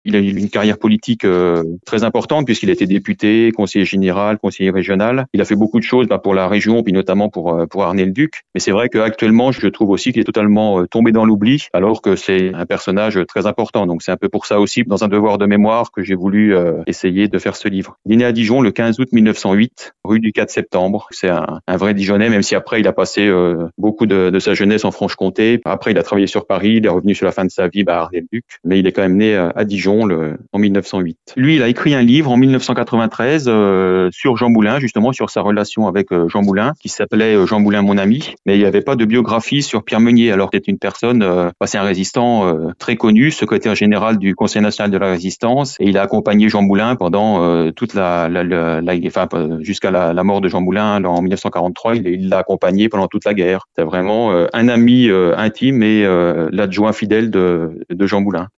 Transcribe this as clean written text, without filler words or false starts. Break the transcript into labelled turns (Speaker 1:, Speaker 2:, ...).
Speaker 1: Il a eu une carrière politique très importante puisqu'il a été député, conseiller général, conseiller régional. Il a fait beaucoup de choses pour la région, puis notamment pour Arnay-le-Duc. Mais c'est vrai qu'actuellement, je trouve aussi qu'il est totalement tombé dans l'oubli, alors que c'est un personnage très important. Donc c'est un peu pour ça aussi, dans un devoir de mémoire, que j'ai voulu essayer de faire ce livre. Il est né à Dijon le 15 août 1908, rue du 4 septembre. C'est un vrai Dijonnais, même si après il a passé beaucoup de sa jeunesse en Franche-Comté. Après, il a travaillé sur Paris, il est revenu sur la fin de sa vie à Arnay-le-Duc, mais il est quand même né à Dijon en 1908. Lui, il a écrit un livre en 1993 sur Jean Moulin, justement sur sa relation avec Jean Moulin, qui s'appelait Jean Moulin, mon ami. Mais il n'y avait pas de biographie sur Pierre Meunier. Alors, c'était une personne, c'est un résistant très connu, secrétaire général du Conseil national de la Résistance, et il a accompagné Jean Moulin pendant toute jusqu'à la mort de Jean Moulin en 1943. Il l'a accompagné pendant toute la guerre. C'est vraiment un ami intime et l'adjoint fidèle de Jean Moulin.